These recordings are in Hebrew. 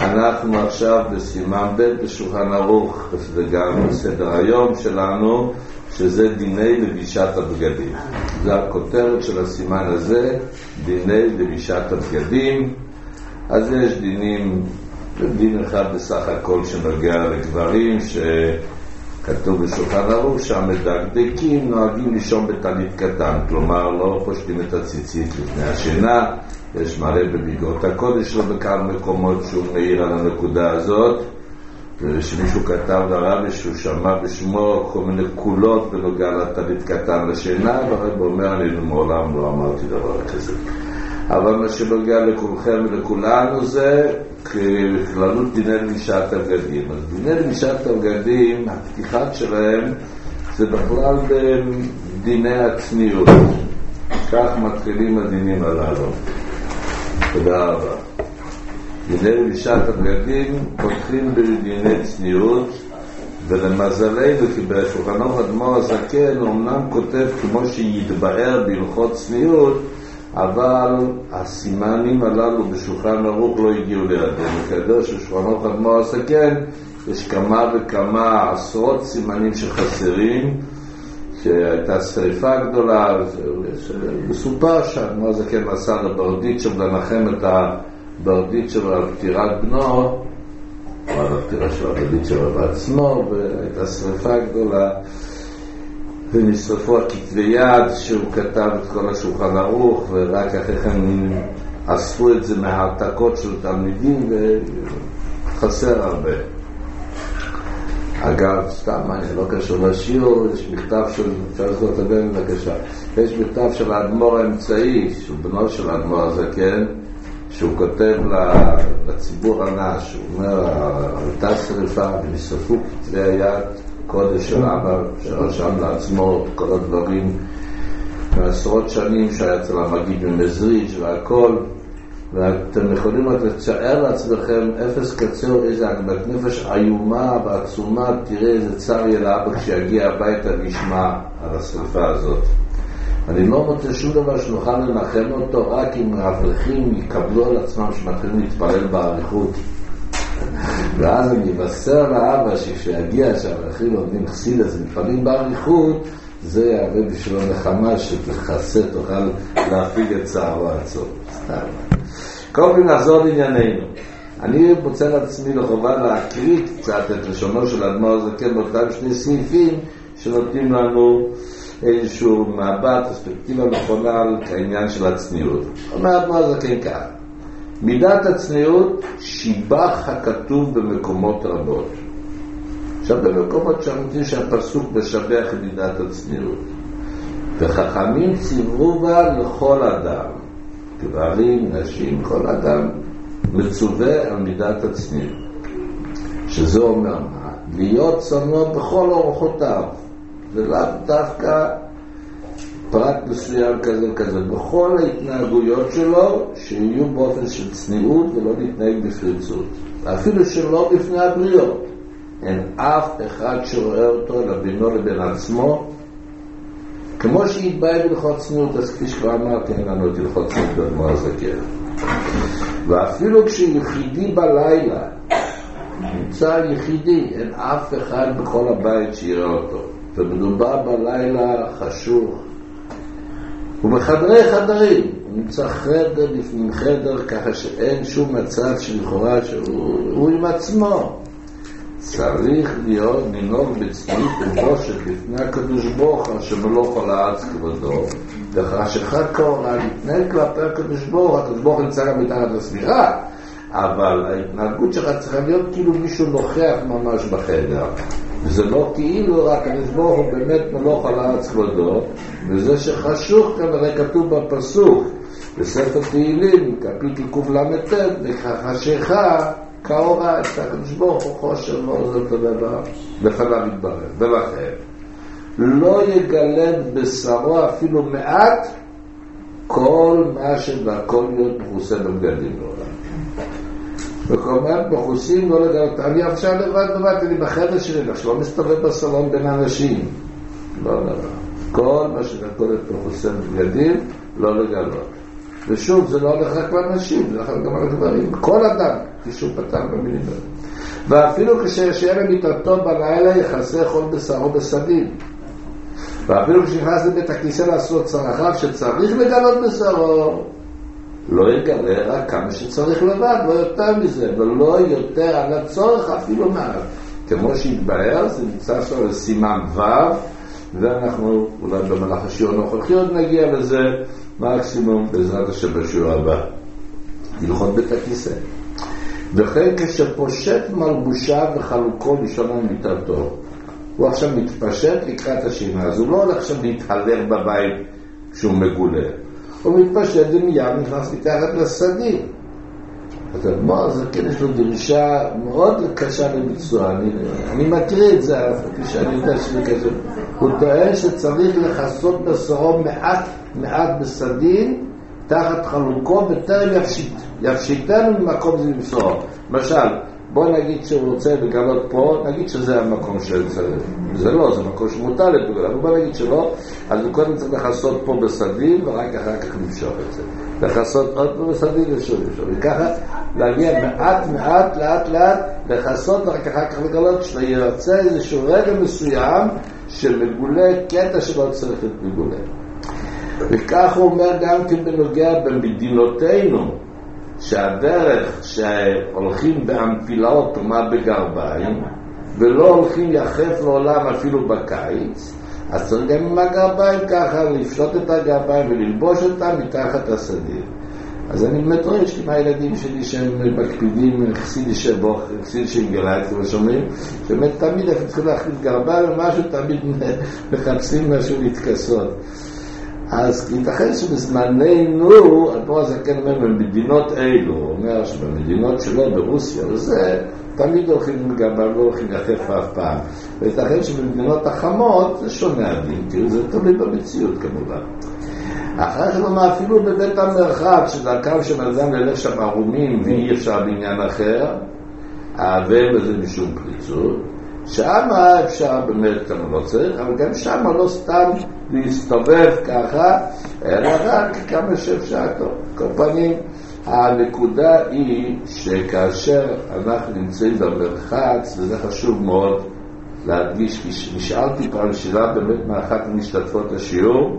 אנחנו עכשיו בסימן ב' בשולחן ערוך, וזה גם סדר היום שלנו, שזה דיני לבישת הבגדים. זה הכותרת של הסימן הזה, דיני לבישת הבגדים. אז יש דין אחד בסך הכל שנוגע לגברים, שכתוב בשולחן ערוך שהמדקדקים נוהגים לישון בטלית קטן, כלומר לא פושטים את הציצית לפני השינה. יש מראה במיגות הקודש לו בכמה מקומות שהוא מעיר על הנקודה הזאת, ושמישהו כתב לרבי שהוא שמע בשמו כל מיני קולות בנוגע לטלית קטן לשינה, והרב אומר אני מעולם לא אמרתי דבר כזה. אבל מה שנוגע לכולכם ולכולנו זה כללות דיני לבישת הבגדים. אז דיני לבישת הבגדים, הפתיחת שלהם זה בכלל בדיני הצניעות. כך מתחילים הדינים הללו. תודה רבה. דיני לבישת הבגדים פותחים בדיני צניעות, ולמזלנו כי בשולחן ערוך אדמו"ר הזקן הוא אמנם כותב כמו שיתבאר בהלכות צניעות, אבל הסימנים הללו בשולחן ערוך לא הגיעו לידינו. כידוע שבשולחן ערוך אדמו"ר הזקן יש כמה וכמה עשרות סימנים שחסרים, שהייתה שריפה גדולה, מסופר שאדמו"ר הזקן מסר לברדיצ'ב לנחם את הברדיצ'ב על פטירת בנו, או על הפטירה של הברדיצ'ב בעצמו, והייתה שריפה גדולה, ונשרפו הכתבי יד שהוא כתב את כל השולחן ערוך, ורק אחרי כן אספו את זה מהעתקות של תלמידים, וחסר הרבה. אגב, סתם, לא קשור לשיעור, יש מכתב של, אפשר לזכות הבן בבקשה, יש מכתב של האדמו"ר האמצעי, שהוא בנו של האדמו"ר הזקן, שהוא כותב לציבור הנש, שהוא אומר, הייתה שריפה ונשרפו כתבי היד, קודש של אבא, שרשם לעצמו כל הדברים מעשרות שנים שהיה אצל המגיד ממזריץ' והכל, ואתם יכולים רק לצער לעצמכם אפס קצר איזה עגמת נפש איומה ועצומה, תראה איזה צער יהיה לאבא כשיגיע הביתה וישמע על השריפה הזאת. אני לא מוצא שום דבר שנוכל לנחם אותו רק אם האברכים יקבלו על עצמם שמתחילים להתפלל באריכות, ואז אני אבשר לאבא שכשיגיע שהאברכים לומדים חסידות ומתפללים באריכות, זה יהווה בשבילו נחמה שתכסה תוכל להפיג את צערו עצמו. סתם. כל פעם נחזור לענייננו. אני מוצא לעצמי לחובה להקריא קצת את לשונו של האדמו"ר הזקן באותם שני סעיפים שנותנים לנו איזשהו מבט, פרספקטיבה נכונה על העניין של הצניעות. אומר האדמו"ר הזקן כך: מידת הצניעות שיבח הכתוב במקומות רבות. עכשיו במקומות שמוצאים שהפסוק משבח את מידת הצניעות, וחכמים ציוו בה לכל אדם, גברים, נשים, כל אדם מצווה על מידת הצניעות, שזה אומר מה? להיות צנוע בכל אורחותיו, ולאו דווקא פרט מסוים כזה וכזה, בכל ההתנהגויות שלו שיהיו באופן של צניעות ולא להתנהג בפריצות, אפילו שלא בפני הבריות. אין אף אחד שרואה אותו אלא בינו לבין עצמו, כמו שהתבהר בהלכות צניעות. אז כפי שכבר אמרתי, אין לנו את הלכות צניעות באדמו"ר הזקן. ואפילו כשיחידי בלילה נמצא יחידי, אין אף אחד בכל הבית שיראה אותו, ומדובר בלילה חשוך, ובחדרי חדרים הוא נמצא חדר לפני חדר, ככה שאין שום מצב שלכאורה שהוא עם עצמו. צריך להיות לנהוג בצניעות ובושת לפני הקדוש ברוך הוא שמלוך על הארץ כבודו, וחשכה קורה להתנהג כלפי הקדוש ברוך הוא. הקדוש ברוך הוא נמצא גם מתחת לספירה, אבל ההתנהגות שלך צריכה להיות כאילו מישהו נוכח ממש בחדר, וזה לא כאילו רק הקדוש ברוך הוא באמת מלוך על הארץ כבודו. וזה שחשוך כנראה כתוב בפסוק בספר תהילים קפיטל קל"ט, וחשכה כאורה את הקדוש ברוך הוא חושר מאוד אותו דבר, לפניו יתברר. ולכן לא יגלם בשרו אפילו מעט כל מה שבכל להיות מכוסה בבגדים לעולם. וכלומר מכוסים לא לגלות. אני עכשיו לבד, אני בחדר שלי, שלא מסתובב בסלון בין אנשים, לא נראה. כל מה שבכל להיות מכוסה בבגדים לא לגלות. ושוב, זה לא הולך רק לאנשים, זה הולך גם על הגברים. כל אדם, כפי שהוא פתח במילים האלה. ואפילו כשישב במיטתו בלילה יחסה כל בשרו בסדין. ואפילו כשנכנס לבית הכניסה לעשות צרכיו שצריך לגלות בשרו, לא יגלה רק כמה שצריך לבד, לא יותר מזה, ולא יותר על הצורך אפילו מעט. כמו שהתבהר, זה נמצא שם לסימן ו', ואנחנו אולי במהלך השיעור הנוכחי עוד נגיע לזה, מקסימום בעזרת השם בשיעור הבא. הלכות בית הכיסא. וכן כשפושט מלבושה וחלוקו לישון על מיטתו, הוא עכשיו מתפשט לקראת השינה, אז הוא לא הולך עכשיו להתהלך בבית כשהוא מגולה. הוא מתפשט ומיד נכנס מתחת לסדין. אז אדמו"ר זה כן יש לו דרישה מאוד קשה לביצוע. אני מכיר את זה, כפי שאני יודע שזה קשה. הוא טוען שצריך לחסות בשרו מעט בסדין תחת חלוקו בטרם יפשיטנו ממקום זה למסור. למשל, בוא נגיד שהוא רוצה לגלות פה, נגיד שזה המקום שצריך. זה לא, זה מקום שמותר לגלות, אבל בוא נגיד שלא, אז הוא קודם צריך לחסות פה בסדין ורק אחר כך למשוך את זה. לחסות עוד פה בסדין ושוב. וככה להגיע מעט, לאט, לחסות ורק אחר כך לגלות שיוצא איזשהו רגע מסוים שמגולה קטע שלא צריך להיות מגולה. וכך הוא אומר גם כן בנוגע במדינותינו, שהדרך שהולכים באמפילאות ומה בגרביים, ולא הולכים יחף לעולם אפילו בקיץ, אז צריך גם עם הגרביים ככה לפשוט את הגרביים וללבוש אותם מתחת הסדין. אז אני באמת רואה, יש לי מהילדים שלי שהם מקפידים חסידי שבוך, חסידי שינגלייט, כמו שאומרים, שבאמת תמיד אנחנו צריכים להחליף גרביים ומשהו, תמיד מחפשים משהו להתכסות. אז ייתכן שבזמננו, אדמו"ר הזקן אומר, במדינות אלו, הוא אומר שבמדינות שלו ברוסיה, וזה תמיד הולכים לגרביים, לא הולכים יחף אף פעם. וייתכן שבמדינות החמות זה שונה הדין, כי זה תמיד במציאות כמובן. אחר כך לומר, אפילו בבית המרחב, שדרכם שמלזם ללך שם ערומים ואי אפשר בעניין אחר, ואין בזה משום פריצות, שם אפשר באמת כמה לא צריך, אבל גם שם לא סתם להסתובב ככה, אלא רק כמה שאפשר טוב. כל פנים, הנקודה היא שכאשר אנחנו נמצאים במרחץ, וזה חשוב מאוד להדגיש, כי נשאלתי פעם שאלה באמת מאחת המשתתפות לשיעור,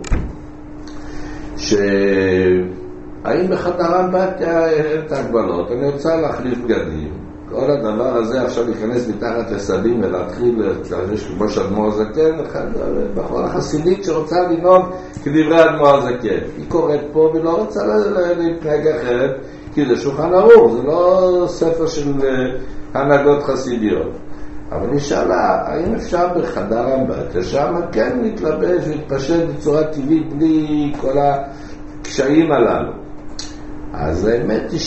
שהאם בחדרם את ההגבלות, אני רוצה להחליף בגדים, כל הדבר הזה עכשיו להיכנס מתחת לסדים ולהתחיל כמו שאדמו"ר הזקן, בכל החסידית שרוצה לנהוג כדברי אדמו"ר הזקן. היא קוראת פה ולא רוצה להתנהג אחרת, כי זה שולחן ערוך, זה לא ספר של הנהגות חסידיות. אבל היא שאלה, האם אפשר בחדר אמבטיה, שם כן להתלבש ולהתפשט בצורה טבעית בלי כל הקשיים הללו. אז האמת היא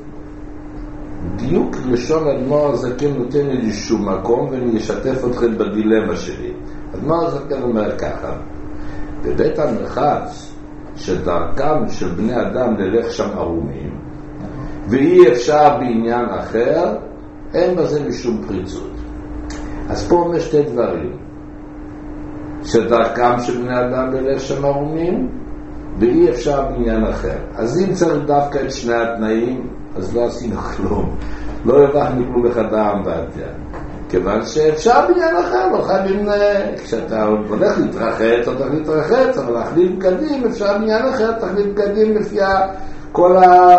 דיוק לשון אדמו"ר הזקן נותן לי איזשהו מקום, ואני אשתף אתכם בדילמה שלי. אדמו"ר הזקן אומר ככה, בבית המרחץ שדרכם של בני אדם ללך שם ערומים, ואי אפשר בעניין אחר, אין בזה משום פריצות. אז פה אומר שתי דברים, שדרכם של בני אדם ללך שם ערומים, ואי אפשר בעניין אחר. אז אם צריך דווקא את שני התנאים, אז לא עשינו כלום, לא הרווחנו כלום בחדר אמבטיה, כיוון שאפשר בעניין אחר, לא חייבים, כשאתה הולך להתרחץ, אתה הולך להתרחץ, אבל להחליף בגדים, אפשר בעניין אחר, תחליף בגדים לפי כל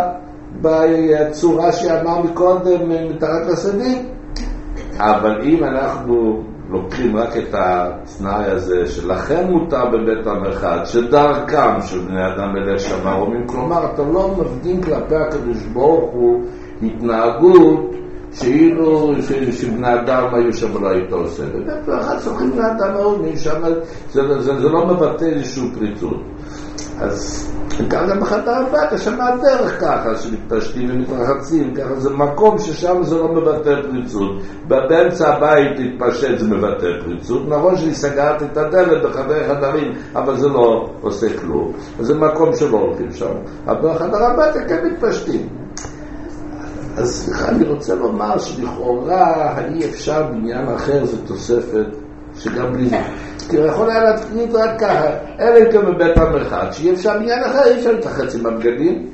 בצורה שאמר מקודם מתחת לסדין. אבל אם אנחנו לוקחים רק את התנאי הזה שלכן מותר בבית המרחץ שדרכם של בני אדם ללך שם ערומים, כלומר אתה לא מפגין כלפי הקדוש ברוך הוא התנהגות שאילו שבני אדם היו שם לא היית עושה. בבית המרחץ הולכים בני אדם ערומים שם, זה לא מבטא איזשהו פריצות. אז ככה בחדר אמבטיה, שם הדרך ככה שמתפשטים ומתרחצים, ככה זה מקום ששם זה לא מבטא פריצות. באמצע הבית להתפשט זה מבטא פריצות, נכון שאני סגרת את הדלת בחדר חדרים, אבל זה לא עושה כלום, זה מקום שלא הולכים שם, אבל בחדר אמבטיה כן מתפשטים. אז סליחה, אני רוצה לומר שלכאורה אי אפשר בעניין אחר, זה תוספת שגם בלי זה, כי הוא יכול היה להתקנית רק ככה, אלא אם כן בבית המרחץ, שאי אפשר בעניין אחר, אי אפשר להתרחץ עם הבגדים,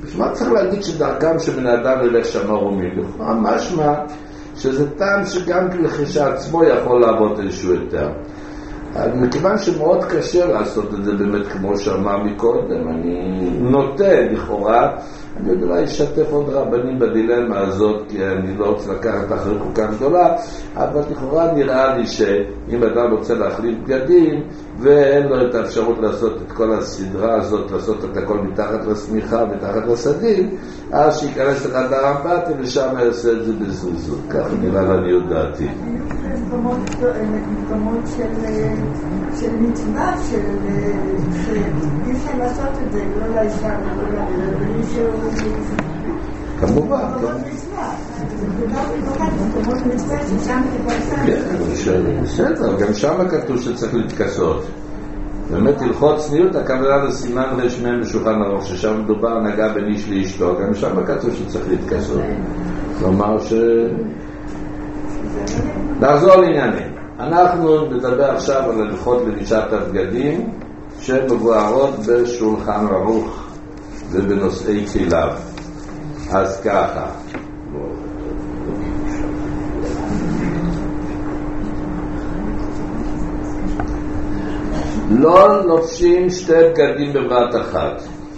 בשביל מה צריך להגיד שדרכם שבן אדם ילך שמה רומים? משמע שזה טעם שגם כשעצמו יכול לעבוד איזשהו יותר. מכיוון שמאוד קשה לעשות את זה באמת כמו שאמר מקודם, אני נוטה לכאורה, אני יודע אולי אשתף עוד רבנים בדילמה הזאת, כי אני לא רוצה לקחת אחרי כל כך גדולה, אבל לכאורה נראה לי שאם אדם רוצה להחליף בגדים ואין לו את האפשרות לעשות את כל הסדרה הזאת, לעשות את הכל מתחת לשמיכה, מתחת לסדין, אז שיכנס לחדר אמבטיה ושם יעשה את זה בזריזות. כך נראה לעניות דעתי. מקומות של מצווה, שאי אפשר לעשות את זה, לא לאישה, לא למישהו. כמובן. מקומות מצווה ששם תפרסם. בסדר, גם שם כתוב שצריך להתכסות. באמת הלכות צניעות, הכוונה לסימן רשמיהם בשולחן ערוך, ששם מדובר נגע בין איש לאשתו, גם שם כתוב שצריך להתכסות. כלומר נחזור לעניינים. אנחנו נדבר עכשיו על הלכות לבישת הבגדים שמבוארות בשולחן ערוך ובנושאי כליו. אז ככה, לא לובשים שתי בגדים בבת אחת.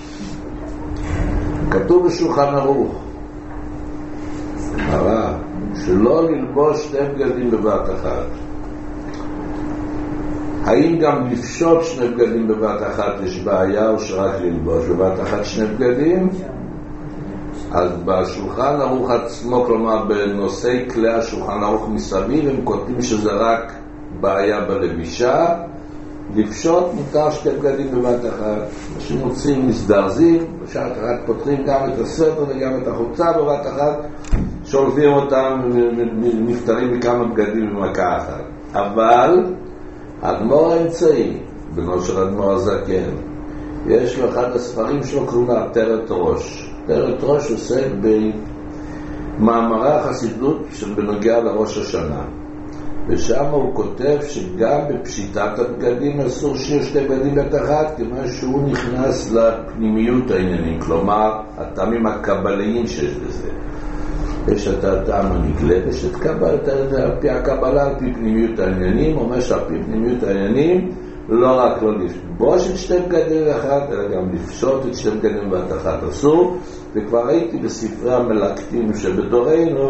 כתוב בשולחן ערוך שלא ללבוש שתי בגדים בבת אחת. האם גם לפשוט שני בגדים בבת אחת יש בעיה, או שרק ללבוש בבת אחת שני בגדים? אז בשולחן ערוך עצמו, כלומר בנושאי כלי השולחן ערוך מסביב, הם כותבים שזה רק בעיה בלבישה. לפשוט מותר שתי בגדים בבת אחת. אנשים מוצאים מזדרזים, בשעת אחת פותחים גם את הספר וגם את החולצה בבת אחת, שולפים אותם ונפטרים מכמה בגדים במכה אחת. אבל האדמו"ר האמצעי, בנו של האדמו"ר הזקן, יש לו אחד הספרים שלו קוראים לה עטרת ראש. עטרת ראש עוסק במאמרי החסידות של בנוגע לראש השנה, ושם הוא כותב שגם בפשיטת הבגדים אסור שיהיו שתי בגדים בבת אחת, כיוון שהוא נכנס לפנימיות העניינים, כלומר הטעמים הקבליים שיש בזה. יש את הטעם הנגלה, יש את על פי הקבלה, על פי פנימיות העניינים. אומר שעל פי פנימיות העניינים לא רק לא לפשוט את שתי בגדים באחת, אלא גם לפשוט את שתי בגדים בבת אחת אסור. וכבר ראיתי בספרי המלקטים שבדורנו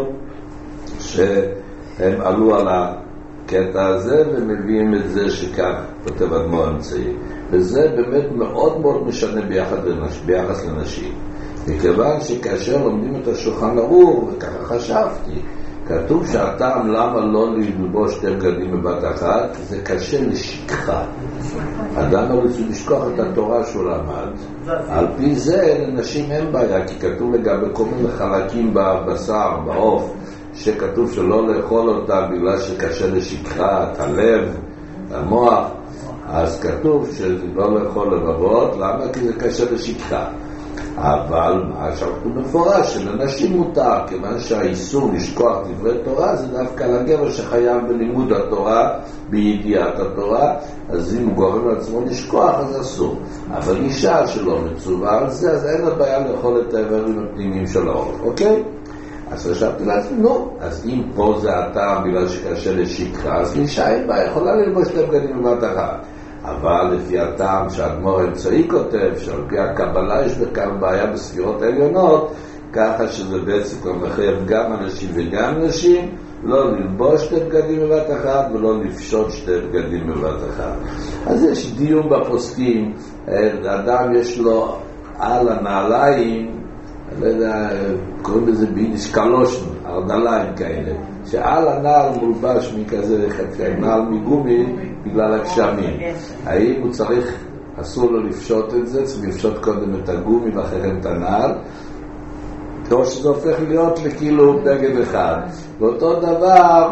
שהם עלו על הקטע הזה ומביאים את זה שכך כותב האדמו"ר האמצעי, וזה באמת מאוד מאוד משנה ביחס לנשים. מכיוון שכאשר לומדים את השולחן ערוך, וככה חשבתי, כתוב שהטעם למה לא ללבוש שתי בגדים בבת אחת, זה קשה לשכחה. אדם לא רוצה לשכוח את התורה שהוא למד. על פי זה לנשים אין בעיה, כי כתוב לגבי כל מיני חלקים בבשר, בעוף, שכתוב שלא לאכול אותה בגלל שקשה לשכחה, את הלב, המוח. אז כתוב שלא לאכול לבבות, למה? כי זה קשה לשכחה. אבל עכשיו הוא מפורש שלנשים מותר, כיוון שהאיסור לשכוח דברי תורה זה דווקא לגבר שחייב בלימוד התורה, בידיעת התורה, אז אם הוא גורם לעצמו לשכוח אז אסור. אבל אישה שלא מצווה על זה, אז אין לה בעיה לאכול את האיברים הפנימיים של האור, אוקיי? אז חשבתי לעצמי, אז אם פה זה הטעם בגלל שקשה לשכחה, אז אישה אין בעיה, יכולה ללבוש את הבגדים בבת אחת. אבל לפי הטעם שהאדמו"ר האמצעי כותב, שעל פי הקבלה יש בכאן בעיה בספירות העליונות, ככה שזה בעצם כבר מחייב גם אנשים וגם נשים, לא ללבוש שתי בגדים בבת אחת ולא לפשוט שתי בגדים בבת אחת. אז יש דיון בפוסקים, אדם יש לו על הנעליים, לא יודע, קוראים לזה ביידיש קלושן, ארדליים כאלה, שעל הנעל מולבש מכזה נעל מגומי בגלל הגשמים. האם הוא צריך, אסור לו לפשוט את זה, צריך לפשוט קודם את הגומי ואחריהם את הנעל, או שזה הופך להיות לכאילו בגד אחד. ואותו דבר,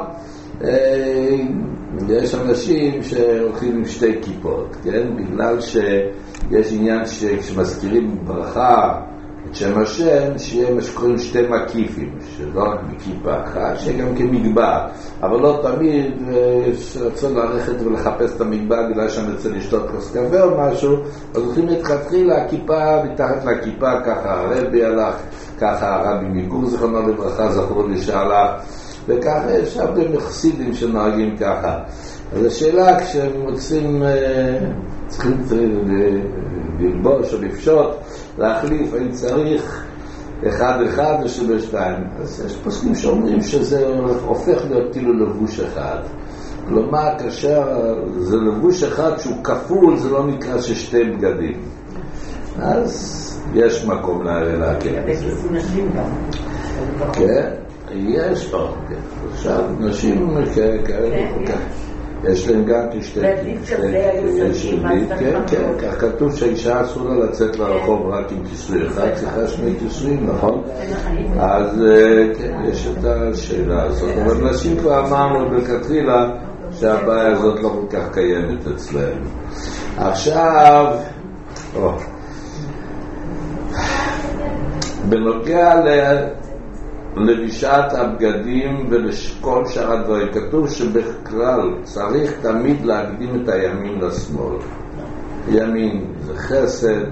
יש אנשים שהולכים עם שתי כיפות, כן? בגלל שיש עניין שכשמזכירים ברכה את שם השם, שיהיה מה שקוראים שתי מקיפים, שלא רק בכיפה אחת, שיהיה גם כמגבע, אבל לא תמיד שרצון ללכת ולחפש את המגבע בגלל שאני רוצה לשתות כוס קפה או משהו, אז הולכים להתחיל הכיפה, מתחת לכיפה, ככה הרבי הלך, ככה הרבי מגור זכרונו לברכה, זכרו לי שהלך, וככה יש הרבה מחסידים שנוהגים ככה. אז השאלה, כשהם רוצים, צריכים ללבוש או לפשוט, להחליף, האם צריך אחד או שבשתיים. אז יש פוסקים שאומרים שזה הופך להיות כאילו לבוש אחד. כלומר, כאשר זה לבוש אחד שהוא כפול, זה לא נקרא ששתי בגדים. אז יש מקום להקל את זה. כן, יש פה. עכשיו, נשים כאלה כל כך. יש להם גם כשתי כן, כך כתוב שהאישה אסור לה לצאת לרחוב רק עם כיסוי אחד, צריכה שני כיסויים, נכון? אז כן, יש את השאלה הזאת, אבל נשים כבר אמרנו בכתחילה שהבעיה הזאת לא כל כך קיימת אצלנו. עכשיו, בנוגע לבישת הבגדים ולכל שאר הדברים, כתוב שבכלל צריך תמיד להקדים את הימין לשמאל. ימין זה חסד,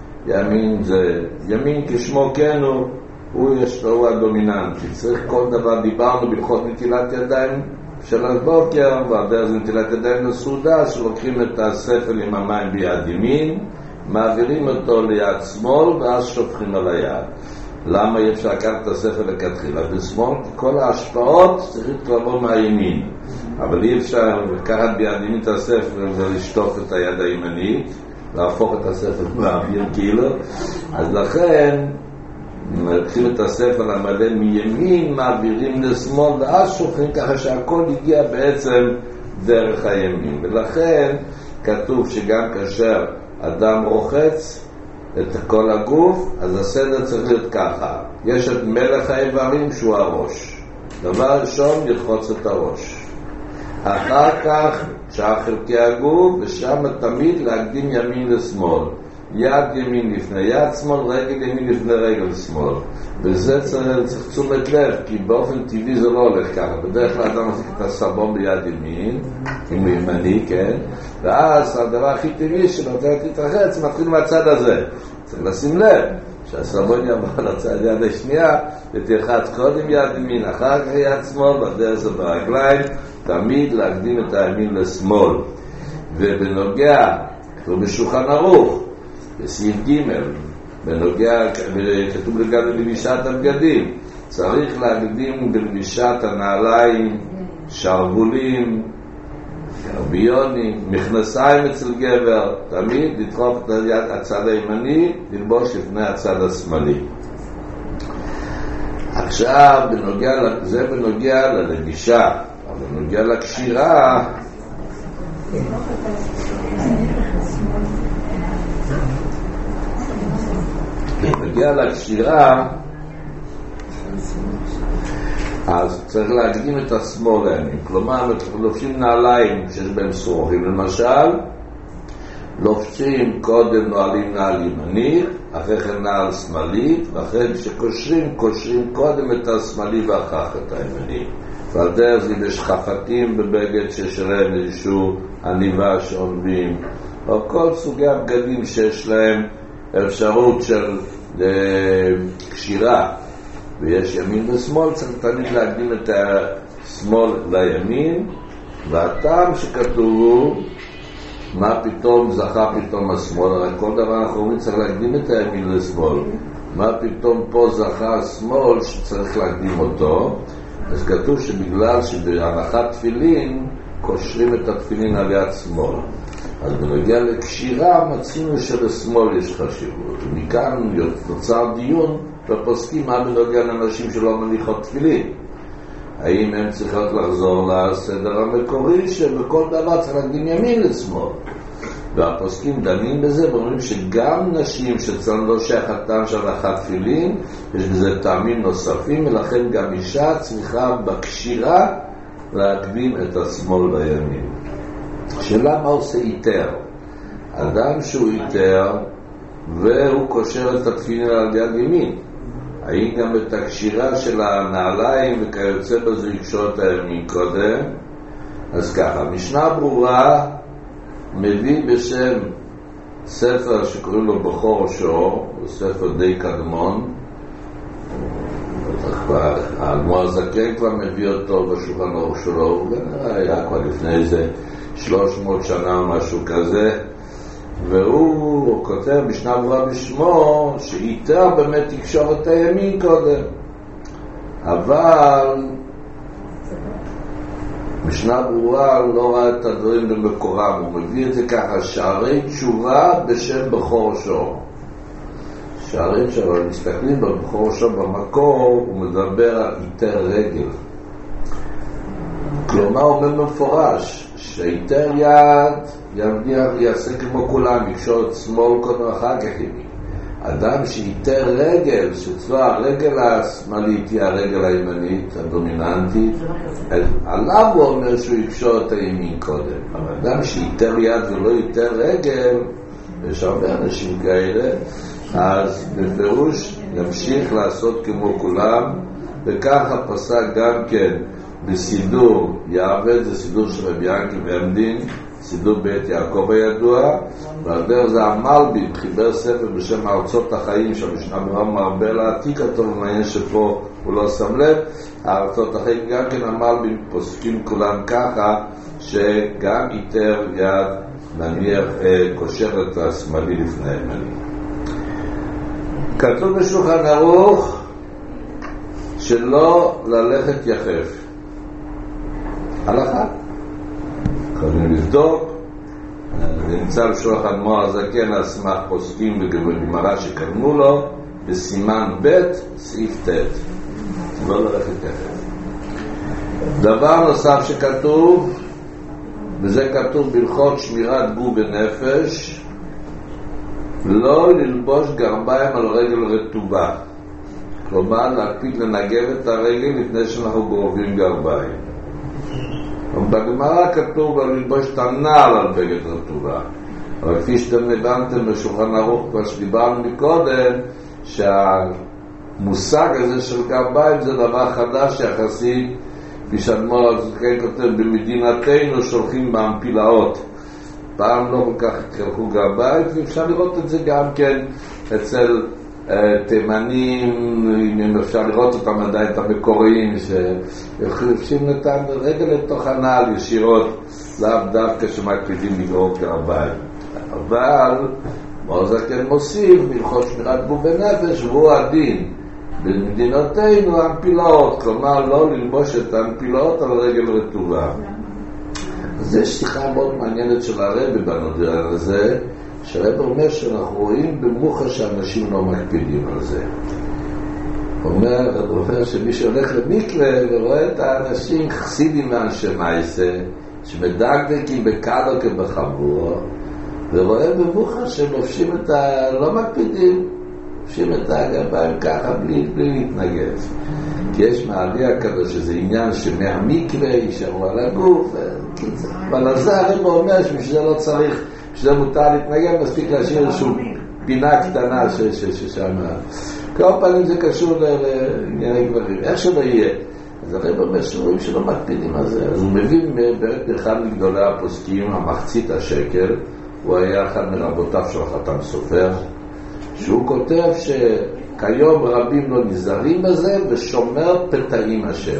ימין כשמו כן הוא הדומיננטי. צריך כל דבר, דיברנו בהלכות נטילת ידיים של הבוקר, והדרך זה נטילת ידיים לסעודה, שלוקחים את הספל עם המים ביד ימין, מעבירים אותו ליד שמאל ואז שופכים על היד. למה אי אפשר לקחת את הספר לכתחילה בשמאל? כי כל ההשפעות צריך לבוא מהימין, אבל אי אפשר לקחת ביד ימין את הספר ולשטוף את היד הימנית, להפוך את הספר מהאוויר כאילו. אז לכן לוקחים את הספר למלא מימין, מעבירים לשמאל ואז שופכים, ככה שהכל הגיע בעצם דרך הימין. ולכן כתוב שגם כאשר אדם רוחץ את כל הגוף, אז הסדר צריך להיות ככה. יש את מלך האיברים שהוא הראש. דבר ראשון, ללחוץ את הראש. אחר כך, שאר חלקי הגוף, ושם תמיד להקדים ימין לשמאל. יד ימין לפני יד שמאל, רגל ימין לפני רגל שמאל. וזה צריך תשומת לב, כי באופן טבעי זה לא הולך ככה. בדרך כלל אדם מחזיק את הסבון ביד ימין, עם ימני, כן? ואז הדבר הכי טבעי שנותן להתרחץ, מתחיל מהצד הזה. צריך לשים לב שהסבון יבוא לצד יד השנייה, ותרחץ קודם יד ימין, אחר כך יד שמאל, בדרך זה ברגליים, תמיד להקדים את הימין לשמאל. ובנוגע, כתוב בשולחן ערוך, בסעיף ג' בנוגע, כתוב לגבי לבישת הבגדים, צריך להקדים בלבישת הנעליים, שרבולים, קרביונים, מכנסיים אצל גבר, תמיד לדחוף את הצד הימני, ללבוש לפני הצד השמאלי. עכשיו, זה בנוגע ללבישה, אבל בנוגע לקשירה, בנוגע לקשירה, אז צריך להקדים את השמאל הימין. כלומר, לובשים נעליים שיש בהם שרוכים למשל, לובשים קודם נועלים נעל ימני, אחרי כן נעל שמאלית, ואחרי שקושרים, קושרים קודם את השמאלי ואחר כך את הימני. ועל דרך זה יש חפתים בבגד שיש להם איזשהו עניבה שעונבים, או כל סוגי הבגדים שיש להם אפשרות של קשירה. ויש ימין ושמאל, צריך תמיד להקדים את השמאל לימין, והטעם שכתוב מה פתאום זכה פתאום השמאל, הרי כל דבר אנחנו אומרים צריך להקדים את הימין לשמאל, מה פתאום פה זכה השמאל שצריך להקדים אותו. אז כתוב שבגלל שבהנחת תפילין קושרים את התפילין על יד שמאל, אז בנוגע לקשירה מצינו שלשמאל יש חשיבות, ומכאן נוצר דיון בפוסקים מה בנוגע לאנשים שלא מניחות תפילין, האם הם צריכות לחזור לסדר המקורי שבכל דבר צריך להקדים ימין לשמאל, והפוסקים דנים בזה ואומרים שגם נשים שצריך לא שייכתם של הנחת תפילין יש בזה טעמים נוספים, ולכן גם אישה צריכה בקשירה להקדים את השמאל לימין. שאלה מה עושה איתר? אדם שהוא איתר והוא קושר את התפילין על יד ימין. האם גם את הקשירה של הנעליים וכיוצא בזה יקשור את הימין קודם? אז ככה, משנה ברורה מביא בשם ספר שקוראים לו בחור שור, הוא ספר די קדמון, האדמו"ר הזקן כבר מביא אותו בשולחן ערוך שלו, הוא היה כבר לפני איזה 300 שנה או משהו כזה, והוא כותב משנה ברורה בשמו שאיתר באמת תקשור את הימין קודם, אבל משנה ברורה לא ראה את הדברים במקורם, הוא מביא את זה ככה, שערי תשובה בשם בחור שור. שערי תשובה, מסתכלים בבחור שור במקור, הוא מדבר על איתר רגל. כלומר, הוא אומר במפורש שאיתר יד יעשה כמו כולם, יקשור את שמאל קודם אחר כך ימין. אדם שאיתר רגל, שצבא הרגל השמאלית היא הרגל הימנית, הדומיננטית, עליו הוא אומר שהוא יקשור את הימין קודם. אבל אדם שאיתר יד ולא איתר רגל, יש הרבה אנשים כאלה, אז בפירוש ימשיך לעשות כמו כולם, וככה פסק גם כן בסידור יעבד, זה סידור של רבי ינקי ועמדין, סידור בית יעקב הידוע, והדרך זה המלבי, חיבר ספר בשם ארצות החיים, שהמשנה ברורה מרבה לעתיק אותו, ומעניין שפה הוא לא שם לב, הארצות החיים גם כן המלבי פוסקים כולם ככה, שגם איתר יד נניח קושר את השמאלי לפני הימני. כתוב בשולחן ערוך שלא ללכת יחף. הלכה. יכולים לבדוק, נמצא בשולחן האדמו"ר הזקן על סמך פוסקים בגמרא שקדמו לו, בסימן ב' סעיף ט'. לא ללכת יחף. דבר נוסף שכתוב, וזה כתוב בהלכות שמירת גוף ונפש, לא ללבוש גרביים על רגל רטובה. כלומר, להקפיד לנגב את הרגל לפני שאנחנו גורבים גרביים. בגמרא כתוב על ללבוש את הנעל על בגד רטובה. אבל כפי שאתם הבנתם בשולחן ערוך כבר שדיברנו מקודם, שהמושג הזה של גרביים זה דבר חדש יחסית, כפי שהאדמו"ר הזקן כותב, במדינתנו שולחים באמפילאות. פעם לא כל כך קרחו גרביים, ואפשר לראות את זה גם כן אצל תימנים, אם אפשר לראות אותם עדיין, את המקוריים, שיחלפשים אותם רגע לתוך הנעל ישירות, לאו דווקא שמקפידים לגרור גרביים. אבל הזקן מוסיף בהלכות שמירת גוף ונפש, והוא הדין. במדינותינו האמפילאות, כלומר לא ללבוש את האמפילאות על רגל רטובה. אז יש שיחה מאוד מעניינת של הרבי בנוגע הזה, שהרבי אומר שאנחנו רואים במוחה שאנשים לא מקפידים על זה. הוא אומר שמי שהולך למקווה ורואה את האנשים חסידים מאנשי מייסה, שמדקדקים בקל או כבחבור, ורואה במוחה שהם לובשים את לא מקפידים, לובשים את הגרביים ככה בלי להתנגד. כי יש מעלייה כזה שזה עניין שמהמקווה יישארו על הגוף, אבל על זה הרב אומר שבשביל לא צריך, בשביל מותר להתנגד, מספיק להשאיר איזושהי פינה קטנה ששם. כל פעמים זה קשור לענייני גברים, איך שלא יהיה. אז הרב אומר שרואים שלא מקפידים על זה. אז הוא מביא באמת אחד מגדולי הפוסקים, המחצית השקל, הוא היה אחד מרבותיו של החתם סופר, שהוא כותב שכיום רבים לא נזהרים בזה ושומר פתאים השם.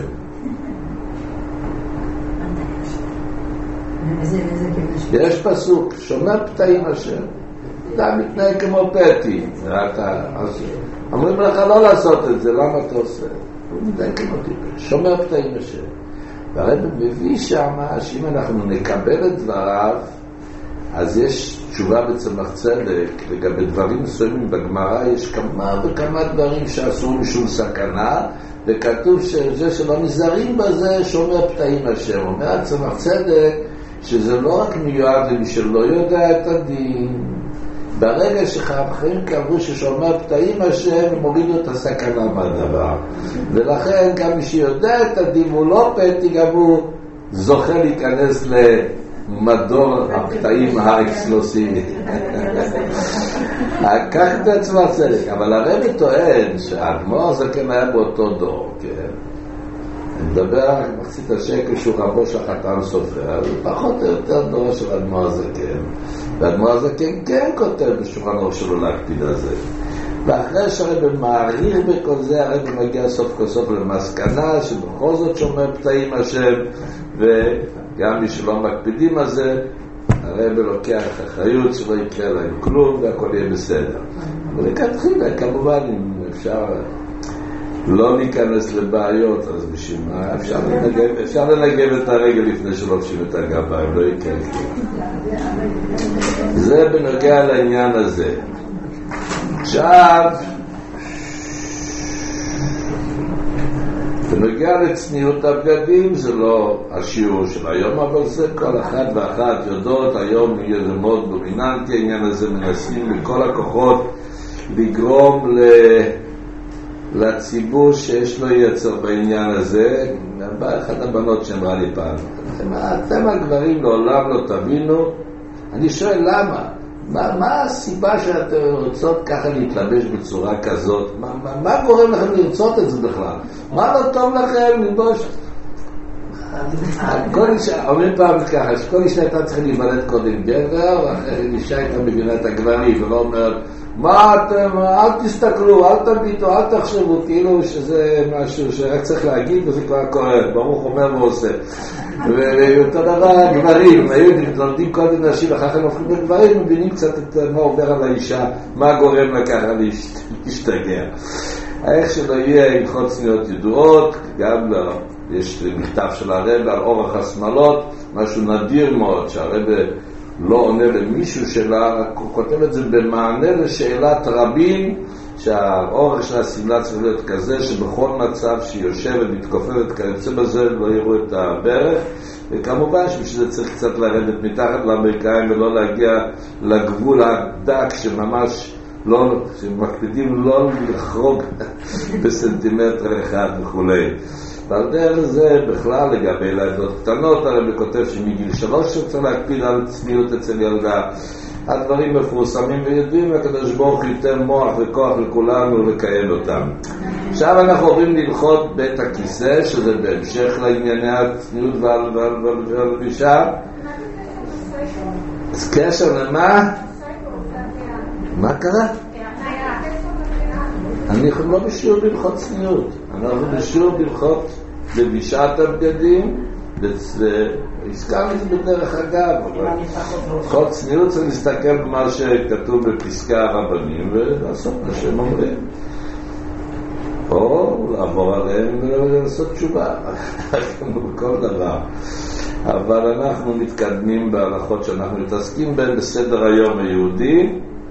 יש פסוק, שומר פתאים השם. אתה מתנהג כמו פתי. אומרים לך לא לעשות את זה, למה אתה עושה? הוא מתנהג כמו טיפש, שומר פתאים השם. והרב מביא שם שאם אנחנו נקבל את דבריו, אז יש תשובה בצמח צדק לגבי דברים מסוימים בגמרא, יש כמה וכמה דברים שאסור משום סכנה, וכתוב שזה שלא נזהרים בזה שומר פתאים השם. אומר צמח צדק שזה לא רק מיועד למי שלא יודע את הדין, ברגע שחכמים קבעו ששומר פתאים השם הם הורידו את הסכנה מהדבר, ולכן גם מי שיודע את הדין הוא לא פתי, גם הוא זוכה להיכנס מדור הפתאים האקסקלוסיבי. כך את עצמו צדק. אבל הרב טוען שהאדמו"ר הזקן היה באותו דור, כן? אני מדבר על מחצית השקל שהוא רבו של החתן סופר, זה פחות או יותר דור של האדמו"ר הזקן. והאדמו"ר הזקן כן כותב בשולחן אורך שלו להקפיד על זה. ואחרי שהרב מעריך בכל זה, הרב מגיע סוף כל סוף למסקנה שבכל זאת שומר פתאים השם, וגם מי שלא מקפידים על זה, הרב לוקח אחריות שלא יקרה להם כלום והכל יהיה בסדר. ולכתחילה כמובן אם אפשר לא להיכנס לבעיות, אז בשביל מה אפשר לנגב את הרגל לפני שלובשים את הגביים, לא יקרה כלום. זה בנוגע לעניין הזה. עכשיו בנוגע לצניעות הבגדים, זה לא השיעור של היום, אבל זה כל אחד ואחת יודעות. היום יהיה זה מאוד דומיננטי העניין הזה, מנסים מכל הכוחות לגרום לציבור שיש לו יצר בעניין הזה. אחת הבנות שאמרה לי פעם, אתם הגברים לעולם לא תבינו. אני שואל למה? מה הסיבה שאתם רוצות ככה להתלבש בצורה כזאת? מה גורם לכם לרצות את זה בכלל? מה לא טוב לכם ללבוש? אומרים פעם ככה, שכל אישה הייתה צריכה להיוולד קודם גבר, ואחרי אישה הייתה מבינה את הגברים, ולא אומרת, מה אתם, אל תסתכלו, אל תביטו, אל תחשבו, כאילו שזה משהו שרק צריך להגיד וזה כבר קורה, ברוך אומר ועושה. ואותו דבר גברים, היו לומדים קודם נשים, אחר כך הופכים לגברים, מבינים קצת את מה עובר על האישה, מה גורם לה ככה להשתגע. איך שלא יהיה הלכות צניעות ידועות, גם יש מכתב של הרב על אורך השמלות, משהו נדיר מאוד, שהרב לא עונה למישהו שלה, הוא כותב את זה במענה לשאלת רבים, שהאורך של השמלה צריך להיות כזה שבכל מצב שהיא יושבת מתכופפת כיוצא בזה לא יראו את הברך, וכמובן שבשביל זה צריך קצת לרדת מתחת לברכיים ולא להגיע לגבול הדק שממש לא, שמקפידים לא לחרוג בסנטימטר אחד וכולי. ועל דרך זה בכלל לגבי ילדות קטנות, הרב כותב שמגיל 3 שצריך להקפיד על צניעות אצל ילדה. הדברים מפורסמים וידועים, והקדוש ברוך ייתן מוח וכוח לכולנו לקיים אותם. עכשיו אנחנו עוברים ללכות בית הכיסא, שזה בהמשך לענייני הצניעות והלבישה. אז קשר למה? מה קרה? אנחנו לא בשיעור בהלכות צניעות, אנחנו בשיעור בהלכות לבישת הבגדים, והזכרנו את זה בדרך אגב, אבל הלכות צניעות צריך להסתכל במה שכתוב בפסקי הרבנים ולעשות מה שהם אומרים, או לעבור עליהם ולעשות תשובה בכל דבר. אבל אנחנו מתקדמים בהלכות שאנחנו מתעסקים בהן בסדר היום היהודי,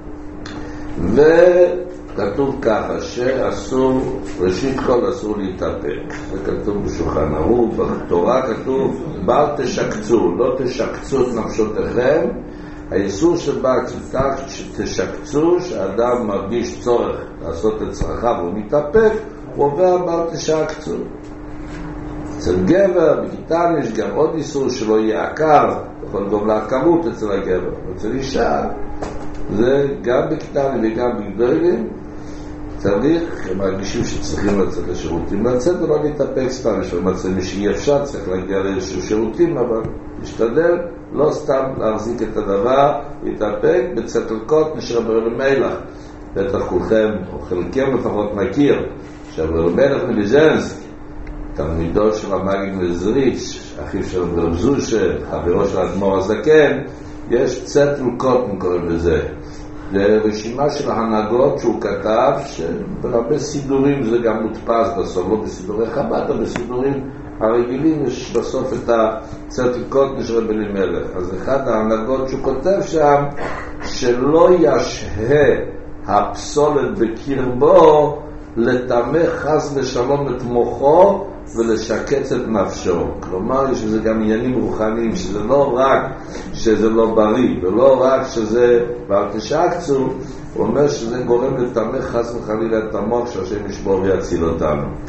וכתוב ככה שאסור, ראשית כל אסור להתאפק, זה כתוב בשולחן ערוך. בתורה כתוב בל תשקצו, לא תשקצו את נפשותיכם. האיסור שבא כך שתשקצו, שאדם מרגיש צורך לעשות את צרכיו והוא מתאפק, הוא עובר בל תשקצו. אצל גבר, בגיטן יש גם עוד איסור שלא יהיה עקר, יכול גם להקמות אצל הגבר. אצל אישה זה גם בקטנים וגם בגדולים, צריך, הם מרגישים שצריכים לצאת לשירותים, לצאת ולא להתאפק סתם. יש למצא מי שאי אפשר, צריך להגיע לאיזשהו שירותים, אבל להשתדל לא סתם להחזיק את הדבר, להתאפק. בצטלקות נשאר ברמלך, בטח כולכם או חלקם לפחות מכיר שהברמלך מליז'נסק, תלמידו של המגיד מזריץ', אחיו של רב זושה, חברו של האדמו"ר הזקן, יש צטלקות קוראים לזה, זה רשימה של ההנהגות שהוא כתב, שברבה סידורים זה גם מודפס בסוף, לא בסידורי חב"ד, אבל בסידורים הרגילים יש בסוף את הצטלקות של רב אלימלך. אז אחד ההנהגות שהוא כותב שם, שלא ישהה הפסולת בקרבו לטמא חס ושלום את מוחו ולשקץ את נפשו. כלומר, יש לזה גם עניינים רוחניים, שזה לא רק שזה לא בריא, ולא רק שזה ואל תשקצו, הוא אומר שזה גורם לטמא חס וחלילה את המוח שהשם ישבור ויציל אותנו.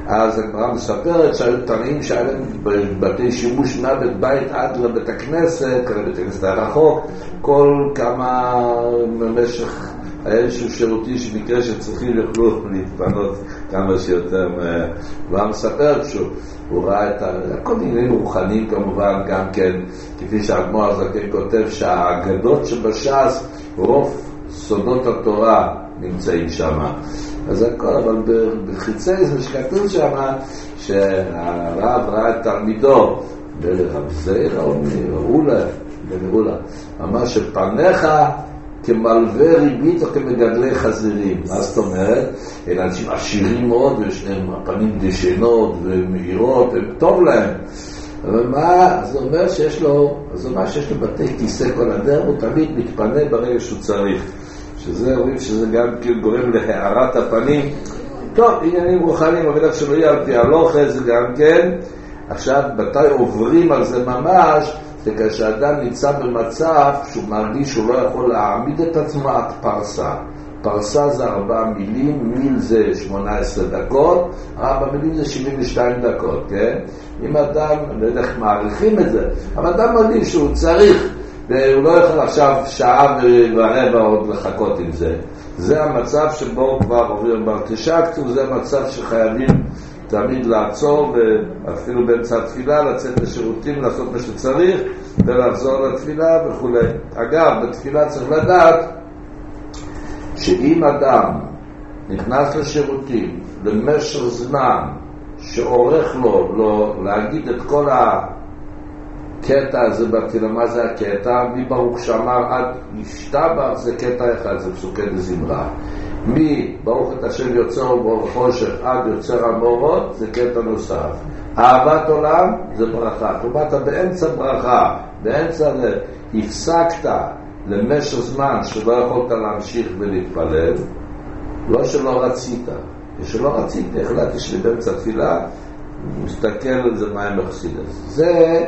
אז הגמרא מספרת שהיו תנאים שהיה להם בתי שימוש מהבית בית עד לבית הכנסת, כזה בית הכנסת היה רחוק, כל כמה במשך היה איזשהו שירותי שבקרה שצריכים יוכלו להתפנות כמה שיותר. והוא מספר שהוא ראה את כל עניינים רוחניים כמובן, גם כן כפי שהאדמו"ר הזקן כותב שהאגדות שבש"ס רוב סודות התורה נמצאים שם, אז הכל. אבל בחיצי זה שכתוב שם שהרב ראה את תלמידו ברב זעיר או בנעולה, אמר שפניך כמלווה ריבית או כמגדלי חזירים. מה זאת אומרת? אלה אנשים עשירים מאוד ויש להם הפנים דשנות ומהירות וטוב להם, אבל מה? זה אומר שיש לו בתי כיסא כל הדרך, הוא תמיד מתפנה ברגע שהוא צריך, שזה אומרים שזה גם כאילו גורם להארת הפנים. טוב, עניינים רוחניים, אבל איך שלא יהיה על פי הלוכה זה גם כן. עכשיו, מתי עוברים על זה ממש? זה כשאדם נמצא במצב שהוא מרגיש שהוא לא יכול להעמיד את עצמו עד פרסה. פרסה זה 4 מילים, מיל זה 18 דקות, 4 מילים זה 72 דקות, כן? אם אדם, אני לא יודע איך מעריכים את זה, אבל אדם מרגיש שהוא צריך, והוא לא יכול עכשיו שעה ורבע עוד לחכות עם זה. זה המצב שבו הוא כבר עובר ברתשקטו, זה המצב שחייבים תמיד לעצור, ואפילו באמצע התפילה לצאת לשירותים, לעשות מה שצריך ולחזור לתפילה וכו'. אגב, בתפילה צריך לדעת שאם אדם נכנס לשירותים למשך זמן שעורך לו להגיד את כל הקטע הזה בתפילה, מה זה הקטע? מברוך שאמר עד ישתבח זה קטע אחד, זה פסוקי דזמרה. ברוך את השם יוצר וברוך חושך עד יוצר המורות, זה קטע נוסף. אהבת עולם זה ברכה. כלומר אתה באמצע ברכה, באמצע הפסקת למשך זמן שלא יכולת להמשיך ולהתפלל, לא שלא רצית, שלא רצית, החלטתי שלי באמצע תפילה, מסתכל על זה מה הם מחסידס. זה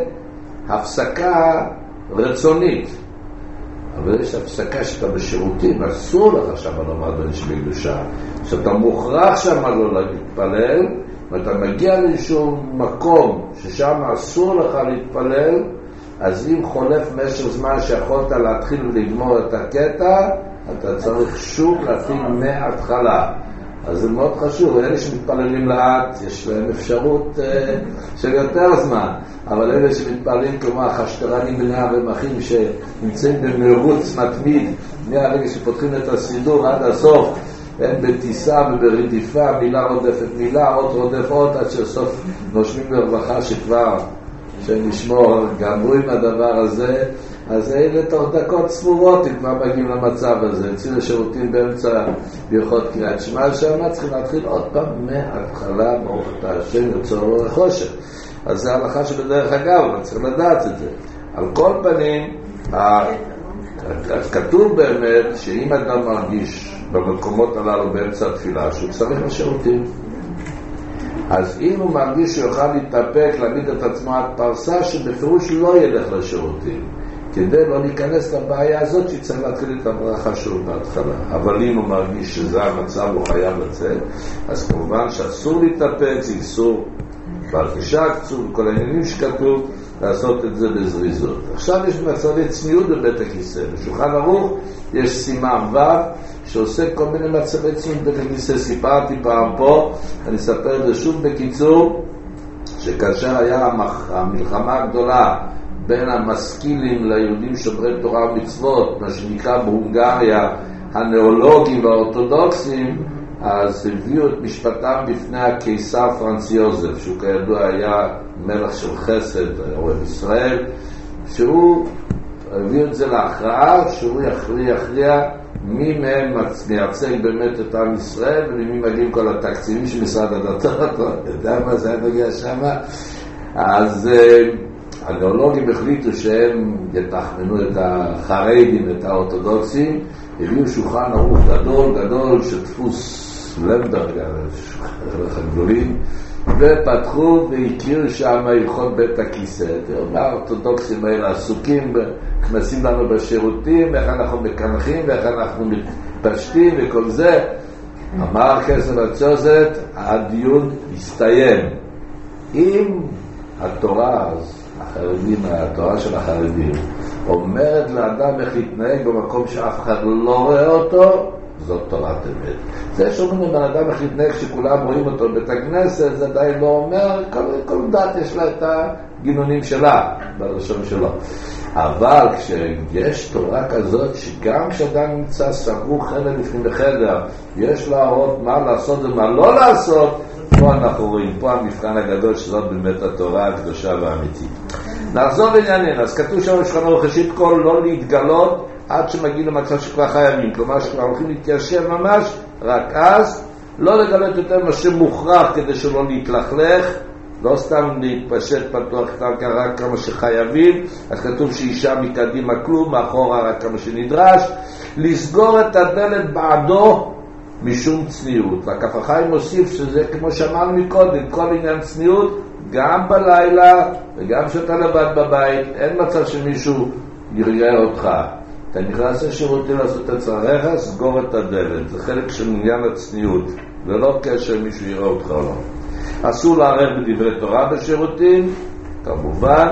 הפסקה רצונית, אבל יש הפסקה שאתה בשירותים, אסור לך שם לומר בנשמי קדושה, שאתה מוכרח שם לא להתפלל, ואתה מגיע לאיזשהו מקום ששם אסור לך להתפלל, אז אם חולף משך זמן שיכולת להתחיל ולגמור את הקטע, אתה צריך שוב להתחיל מההתחלה. אז זה מאוד חשוב. אלה שמתפללים לאט, יש להם אפשרות של יותר זמן, אבל אלה שמתפללים כמו החשטרנים בני הרמחים שנמצאים במרוץ מתמיד מהרגע שפותחים את הסידור עד הסוף, הם בטיסה וברדיפה, מילה רודפת מילה, עוד רודף עוד, עד שסוף נושמים ברווחה שכבר שנשמור גמרו עם הדבר הזה. אז אלה תוך דקות ספורות אם כבר מגיעים למצב הזה. יוצאים לשירותים באמצע ברכות קריאת שמע, שם צריכים להתחיל עוד פעם מההתחלה, ברוך אתה השם יוצר אור חושך. אז זה הלכה שבדרך אגב, אבל צריך לדעת את זה. על כל פנים, כתוב באמת שאם אדם מרגיש במקומות הללו באמצע התפילה שהוא צריך לשירותים, אז אם הוא מרגיש שהוא יוכל להתאפק, להעמיד את עצמו עד פרסה, שבפירוש לא ילך לשירותים, כדי לא להיכנס לבעיה הזאת שצריך להתחיל את הברכה שלו בהתחלה. אבל אם הוא מרגיש שזה המצב, הוא חייב לצאת, אז כמובן שאסור להתאפק, זה איסור בהרכשה קצור, וכל העניינים שכתוב, לעשות את זה בזריזות. עכשיו יש מצבי צניעות בבית הכיסא. בשולחן ערוך יש סימן ו' שעושה כל מיני מצבי צניעות בבית הכיסא. סיפרתי פעם פה, אני אספר את זה שוב בקיצור, שכאשר היה המלחמה הגדולה בין המשכילים ליהודים שומרי תורה ומצוות, מה שנקרא בהונגריה הנאולוגים והאורתודוקסים, אז הביאו את משפטם בפני הקיסר פרנץ יוזף, שהוא כידוע היה מלך של חסד, היה אוהב ישראל, שהוא הביאו את זה להכרעה, שהוא יכריע מי מהם מייצג באמת את עם ישראל, ומי מגיעים כל התקציבים של משרד הדתות, אתה יודע מה זה היה מגיע שם? אז הנאולוגים החליטו שהם יתחמנו את החרדים, את האורתודוקסים, הביאו שולחן ערוך גדול של דפוס למברג, הגדולים, ופתחו והכירו שם הלכות בית הכיסא. האורתודוקסים האלה עסוקים, נכנסים לנו בשירותים, איך אנחנו מקנחים ואיך אנחנו מתפשטים וכל זה. אמר כסף הצ'וזת, הדיון הסתיים. אם התורה, התורה של החרדים, אומרת לאדם איך להתנהג במקום שאף אחד לא רואה אותו, זאת תורת אמת. זה שאומרים לבן אדם איך להתנהג שכולם רואים אותו בבית הכנסת, זה עדיין לא אומר, כל דת יש לה את הגינונים שלה, בלשון שלו. אבל כשיש תורה כזאת, שגם כשאדם נמצא סגור חדר לפני בחדר, יש לה עוד מה לעשות ומה לא לעשות, פה אנחנו רואים, פה המבחן הגדול שזאת באמת התורה הקדושה והאמיתית. נחזור לענייננו, אז כתוב שם בשולחן ערוך ראשית כל לא להתגלות עד שמגיעים למצב שכבר חייבים, כלומר שכבר הולכים להתיישב ממש, רק אז לא לגלות יותר מה שמוכרח כדי שלא להתלכלך, לא סתם להתפשט פתוח רק כמה שחייבים, אז כתוב שאישה מקדימה כלום, מאחורה רק כמה שנדרש, לסגור את הדלת בעדו משום צניעות. והכף החיים מוסיף שזה כמו שאמרנו מקודם, כל עניין צניעות, גם בלילה וגם שאתה לבד בבית, אין מצב שמישהו יראה אותך. אתה נכנס לשירותים לעשות את צרכיך, סגור את הדלת. זה חלק של עניין הצניעות, ולא קשר מישהו יראה אותך או לא. אסור לערב בדברי תורה בשירותים, כמובן,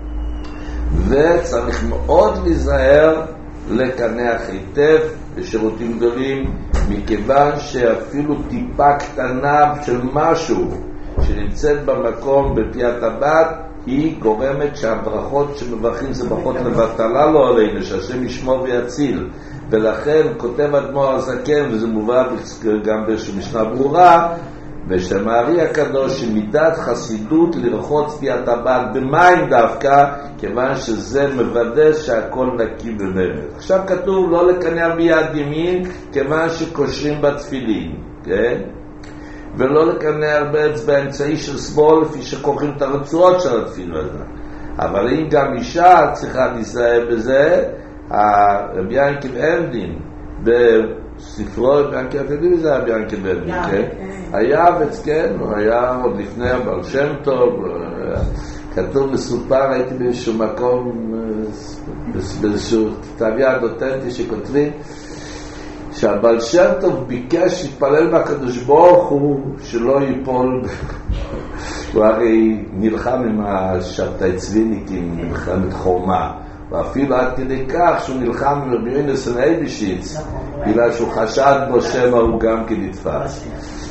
וצריך מאוד להיזהר לקנח היטב בשירותים גדולים, מכיוון שאפילו טיפה קטנה של משהו שנמצאת במקום בפי הטבעת, היא גורמת שהברכות שמברכים זה ברכות לבטלה לא עלינו, שהשם ישמור ויציל. ולכן כותב אדמו"ר הזקן, וזה מובא גם במשנה ברורה, בשם הארי הקדוש, שמידת חסידות לרחוץ פי הטבעת במים דווקא, כיוון שזה מוודא שהכל נקי במרד. עכשיו כתוב לא לקנח ביד ימין, כיוון שקושרים בתפילין, כן? ולא לקנח באמצעי של שמאל, לפי שקוראים את הרצועות של התפילה הזה. אבל אם גם אישה צריכה להיזהר בזה, רבי ינקב אמדין, בספרו רבי ינקב, אתם יודעים זה רבי ינקב אמדין, כן? היה וצקן, הוא היה עוד לפני הבעל שם טוב, כתוב מסופר, הייתי באיזשהו מקום, באיזשהו כתב יד אותנטי שכותבים, שהבעל שם טוב ביקש להתפלל מהקדוש ברוך הוא שלא ייפול. הוא הרי נלחם עם השבתאי צביניקים, מלחמת חורמה, ואפילו עד כדי כך שהוא נלחם עם רבי יונס אייבשיץ, בגלל שהוא חשד בו שמא הוא גם כנתפס.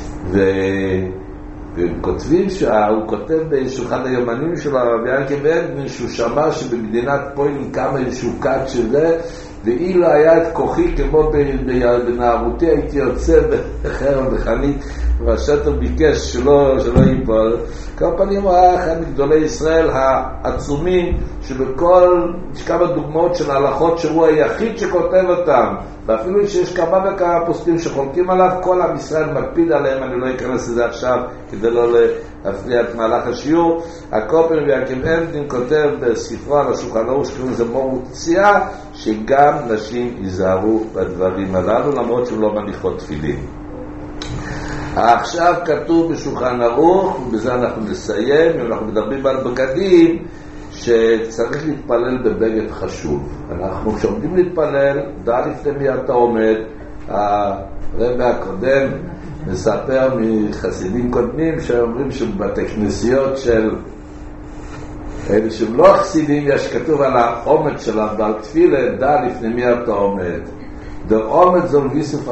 וכותבים שהוא כותב באיזשהו אחד היומנים שלו, רבי ינקב אמדין, שהוא שמע שבמדינת פולין קם איזשהו כת שזה, ואילו היה את כוחי כמו בנערותי הייתי יוצא בחרם בחנית, והשטר ביקש שלא ייפול. כמה פעמים הוא היה אחד מגדולי ישראל העצומים, שבכל כמה דוגמאות של הלכות שהוא היחיד שכותב אותם, ואפילו שיש כמה וכמה פוסקים שחולקים עליו, כל עם ישראל מקפיד עליהם. אני לא אכנס לזה עכשיו כדי לא להפריע את מהלך השיעור. הקופן וינקב אמדין כותב בספרו על השולחן ערוך שקוראים לזה מור ופציעה, שגם נשים ייזהרו בדברים הללו, למרות שהוא לא מניחות תפילין. עכשיו כתוב בשולחן ערוך, ובזה אנחנו נסיים, אם אנחנו מדברים על בגדים, שצריך להתפלל בבגד חשוב. אנחנו כשעומדים להתפלל, דע לפני מי אתה עומד. הרבי הקודם מספר מחסידים קודמים שאומרים שבבתי כנסיות של אלה שהם לא חסידים, יש כתוב על העומד של הבעל תפילה, דע לפני מי אתה עומד. דר עומד זול ויסוף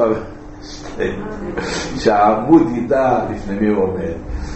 שהעמוד ידע לפני מי הוא עומד.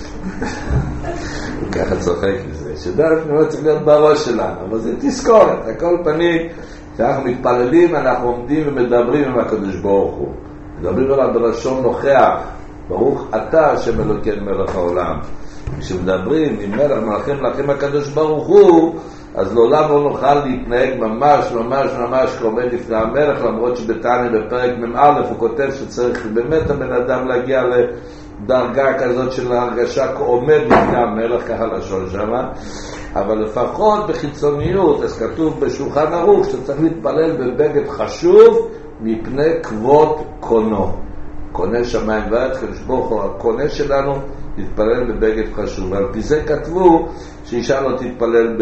הוא ככה צוחק לזה, שדע לפני מי צריך להיות בראש שלנו, אבל זה תזכורת. הכל פנים, כשאנחנו מתפללים, אנחנו עומדים ומדברים עם הקדוש ברוך הוא. מדברים עליו בלשון נוכח, ברוך אתה השם אלוקינו מלך העולם. כשמדברים עם מלך מלכים הקדוש ברוך הוא, אז לעולם לא נוכל להתנהג ממש כעומד לפני המלך, למרות שבתניא בפרק מ"א הוא כותב שצריך באמת הבן אדם להגיע לדרגה כזאת של הרגשה כעומד לפני המלך, ככה לשון שמה. אבל לפחות בחיצוניות, אז כתוב בשולחן ערוך שצריך להתפלל בבגד חשוב מפני כבוד קונו. קונה שמיים וארץ, הקדוש ברוך הוא הקונה שלנו, להתפלל בבגד חשוב. ועל פי זה כתבו שאישה לא תתפלל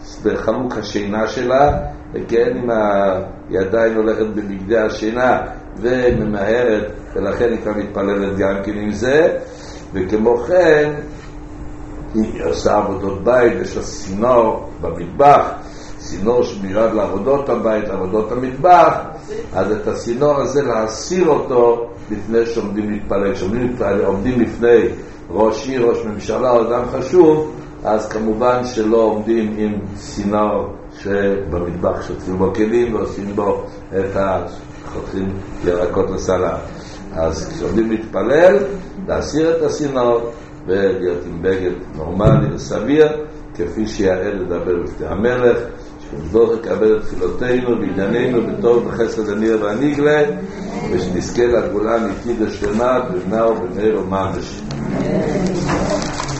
בחלוק השינה שלה, וכן אם הידיים הולכת בבגדי השינה, וממהרת, ולכן היא כבר מתפללת גם כן עם זה. וכמו כן היא עושה עבודות בית, יש לה סינור במטבח, סינור שמיועד לעבודות הבית, לעבודות המטבח. אז את הסינור הזה להסיר אותו לפני שעומדים להתפלל. כשעומדים לפני ראש עיר, ראש ממשלה או אדם חשוב, אז כמובן שלא עומדים עם סינור שבמטבח שותפים בו כלים ועושים בו את החותכים ירקות לסלט. אז כשעומדים להתפלל, להסיר את הסינור ולהיות עם בגד נורמלי וסביר, כפי שיעל לדבר בפני המלך, שנזבור לקבל את תפילותינו בענייננו בטוב בחסד הניר והנגלה, ושנזכה לגאולה אמיתית ושלמה בבנה ובמהרה ממש.